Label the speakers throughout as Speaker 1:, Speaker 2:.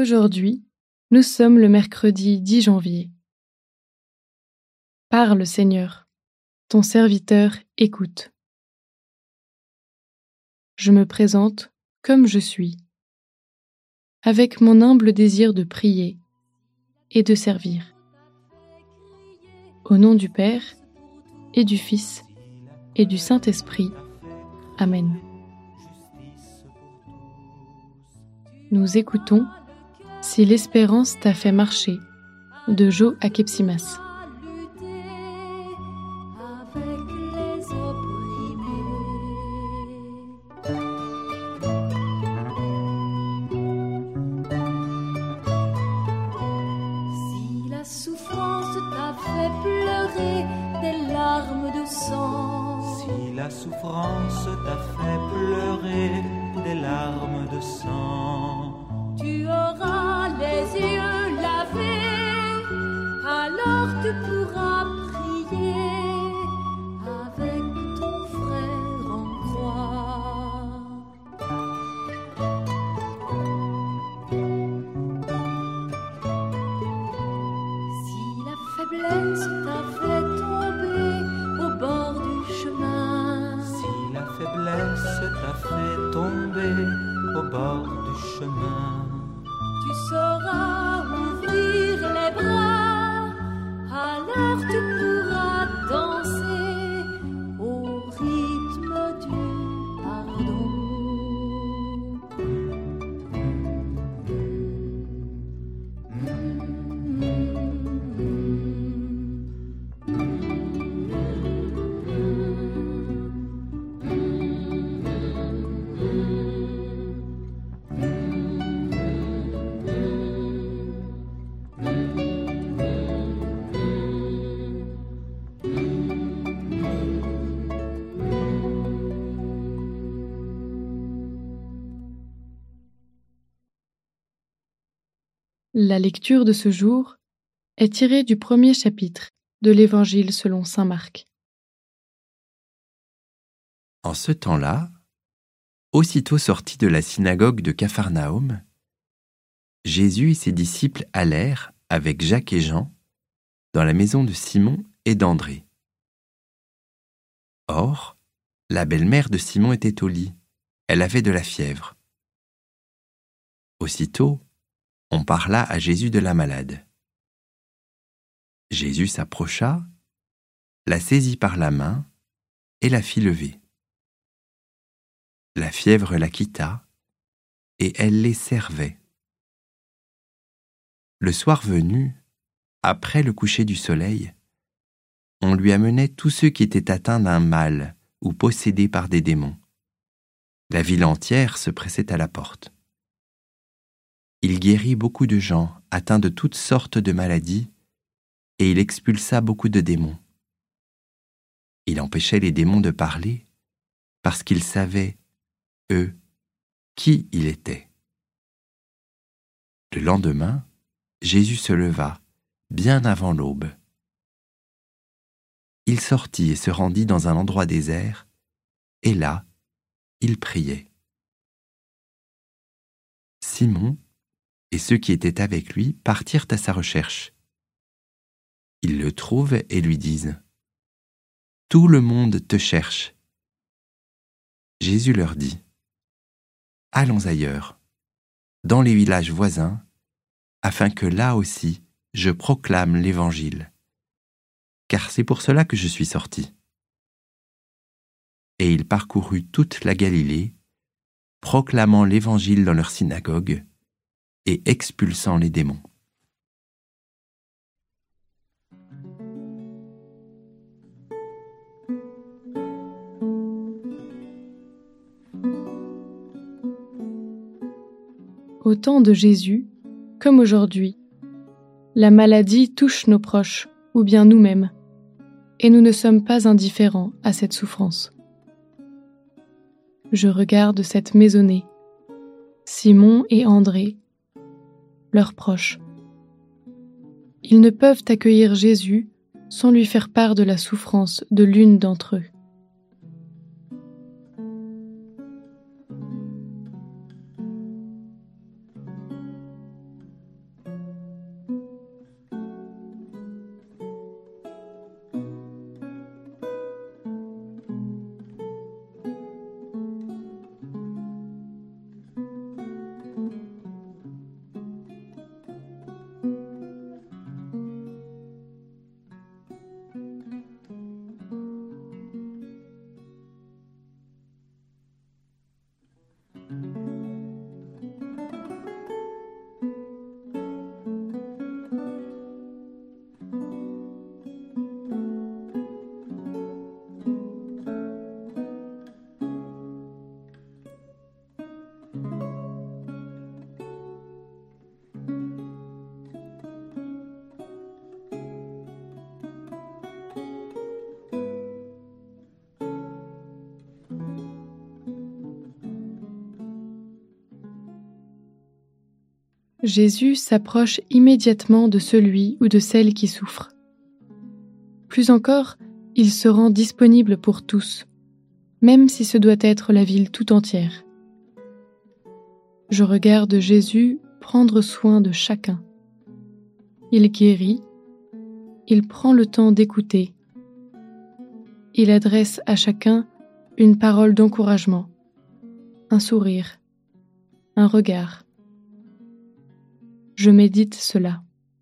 Speaker 1: Aujourd'hui, nous sommes le mercredi 10 janvier. Parle, Seigneur, ton serviteur écoute. Je me présente comme je suis, avec mon humble désir de prier et de servir. Au nom du Père, et du Fils, et du Saint-Esprit. Amen. Nous écoutons « Si l'espérance t'a fait marcher » de Jo Akepsimas.
Speaker 2: Si la souffrance t'a fait pleurer des larmes de sang,
Speaker 3: si la souffrance t'a fait pleurer des larmes de sang,
Speaker 2: tu auras les yeux lavés, alors tu pourras prier avec ton frère en croix. Si la faiblesse t'a fait tomber au bord du chemin,
Speaker 3: si la faiblesse t'a fait tomber au bord du chemin,
Speaker 2: tu sauras ouvrir les bras, alors tu pourras danser au rythme du pardon.
Speaker 1: La lecture de ce jour est tirée du premier chapitre de l'Évangile selon saint Marc.
Speaker 4: En ce temps-là, aussitôt sortis de la synagogue de Capharnaüm, Jésus et ses disciples allèrent, avec Jacques et Jean, dans la maison de Simon et d'André. Or, la belle-mère de Simon était au lit, elle avait de la fièvre. Aussitôt, on parla à Jésus de la malade. Jésus s'approcha, la saisit par la main et la fit lever. La fièvre la quitta et elle les servait. Le soir venu, après le coucher du soleil, on lui amenait tous ceux qui étaient atteints d'un mal ou possédés par des démons. La ville entière se pressait à la porte. Il guérit beaucoup de gens atteints de toutes sortes de maladies et il expulsa beaucoup de démons. Il empêchait les démons de parler parce qu'ils savaient, eux, qui il était. Le lendemain, Jésus se leva, bien avant l'aube. Il sortit et se rendit dans un endroit désert, et là, il priait. Simon et ceux qui étaient avec lui partirent à sa recherche. Ils le trouvent et lui disent « Tout le monde te cherche. » Jésus leur dit « Allons ailleurs, dans les villages voisins, afin que là aussi je proclame l'Évangile, car c'est pour cela que je suis sorti. » Et il parcourut toute la Galilée, proclamant l'Évangile dans leurs synagogues et expulsant les démons.
Speaker 1: Au temps de Jésus, comme aujourd'hui, la maladie touche nos proches ou bien nous-mêmes, et nous ne sommes pas indifférents à cette souffrance. Je regarde cette maisonnée, Simon et André, leurs proches. Ils ne peuvent accueillir Jésus sans lui faire part de la souffrance de l'une d'entre eux. Jésus s'approche immédiatement de celui ou de celle qui souffre. Plus encore, il se rend disponible pour tous, même si ce doit être la ville tout entière. Je regarde Jésus prendre soin de chacun. Il guérit, il prend le temps d'écouter. Il adresse à chacun une parole d'encouragement, un sourire, un regard. Je médite cela.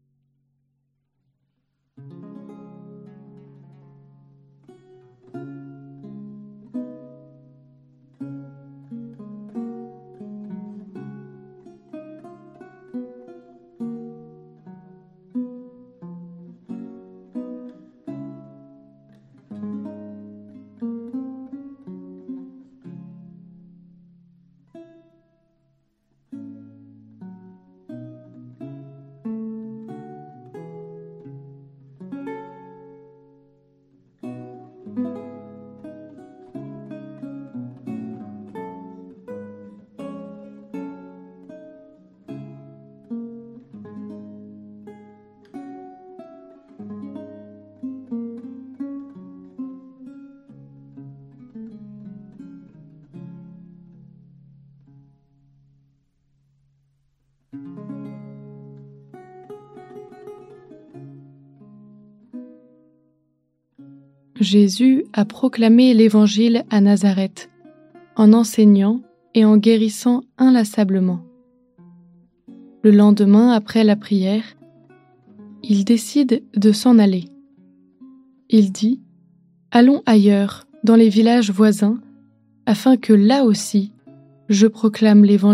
Speaker 1: Jésus a proclamé l'Évangile à Nazareth, en enseignant et en guérissant inlassablement. Le lendemain, après la prière, il décide de s'en aller. Il dit « Allons ailleurs, dans les villages voisins, afin que là aussi, je proclame l'Évangile. »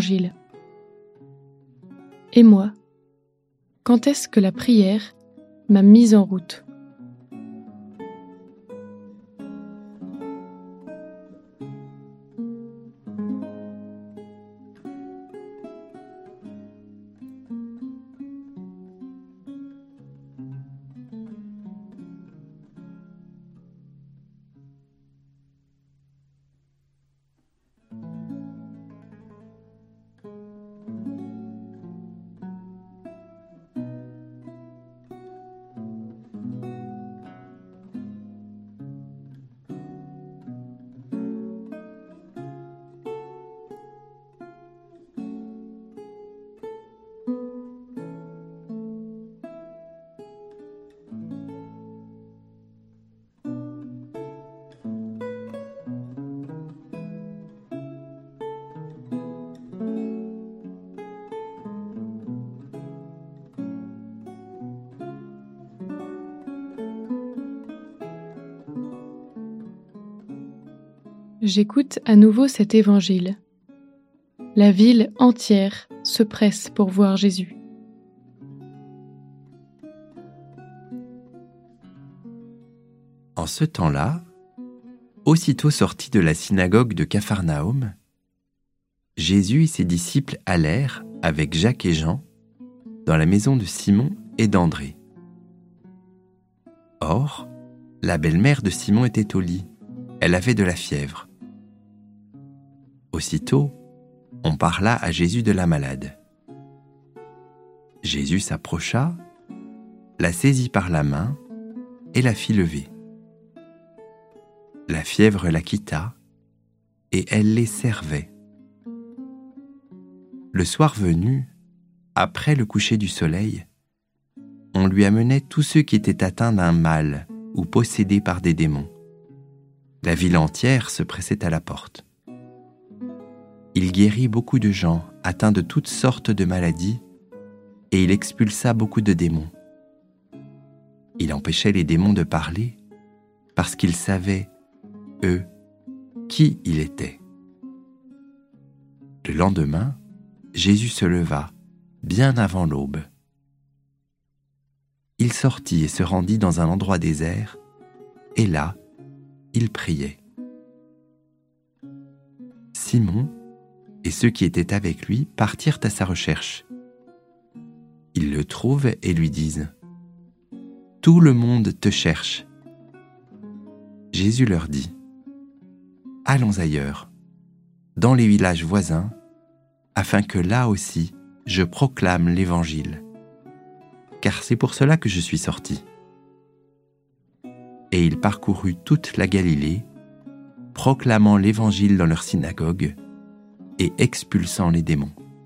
Speaker 1: Et moi, quand est-ce que la prière m'a mise en route ? J'écoute à nouveau cet évangile. La ville entière se presse pour voir Jésus.
Speaker 4: En ce temps-là, aussitôt sortis de la synagogue de Capharnaüm, Jésus et ses disciples allèrent, avec Jacques et Jean, dans la maison de Simon et d'André. Or, la belle-mère de Simon était au lit, elle avait de la fièvre. Aussitôt, on parla à Jésus de la malade. Jésus s'approcha, la saisit par la main et la fit lever. La fièvre la quitta et elle les servait. Le soir venu, après le coucher du soleil, on lui amenait tous ceux qui étaient atteints d'un mal ou possédés par des démons. La ville entière se pressait à la porte. Il guérit beaucoup de gens atteints de toutes sortes de maladies et il expulsa beaucoup de démons. Il empêchait les démons de parler parce qu'ils savaient, eux, qui il était. Le lendemain, Jésus se leva, bien avant l'aube. Il sortit et se rendit dans un endroit désert, et là, il priait. Simon et ceux qui étaient avec lui partirent à sa recherche. Ils le trouvent et lui disent « Tout le monde te cherche. » Jésus leur dit « Allons ailleurs, dans les villages voisins, afin que là aussi je proclame l'Évangile, car c'est pour cela que je suis sorti. » Et il parcourut toute la Galilée, proclamant l'Évangile dans leur synagogue et expulsant les démons.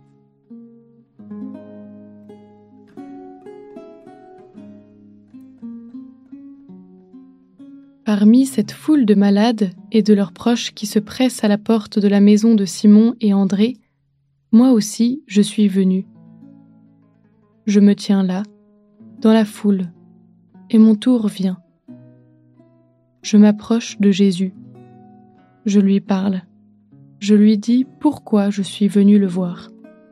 Speaker 1: Parmi cette foule de malades et de leurs proches qui se pressent à la porte de la maison de Simon et André, moi aussi je suis venu. Je me tiens là, dans la foule, et mon tour vient. Je m'approche de Jésus. Je lui parle. Je lui dis pourquoi je suis venu le voir.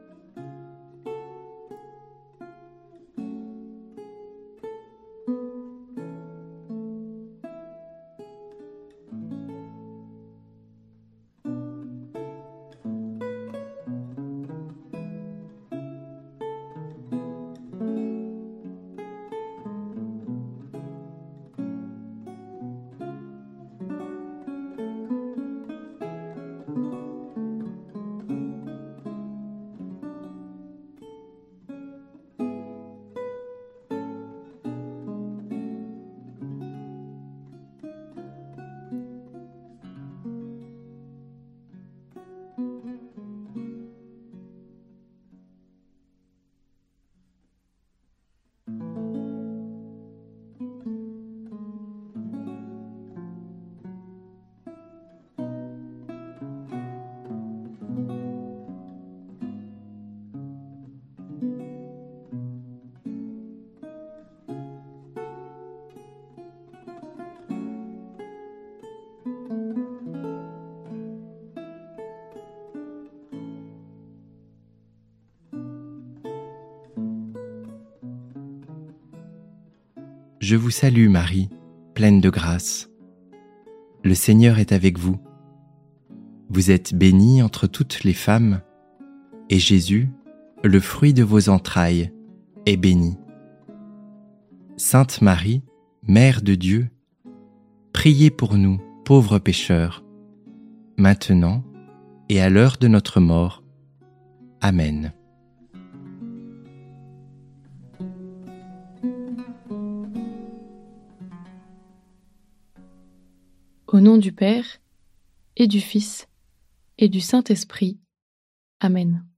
Speaker 4: Je vous salue Marie, pleine de grâce. Le Seigneur est avec vous. Vous êtes bénie entre toutes les femmes, et Jésus, le fruit de vos entrailles, est béni. Sainte Marie, Mère de Dieu, priez pour nous, pauvres pécheurs, maintenant et à l'heure de notre mort. Amen.
Speaker 1: Au nom du Père, et du Fils, et du Saint-Esprit. Amen.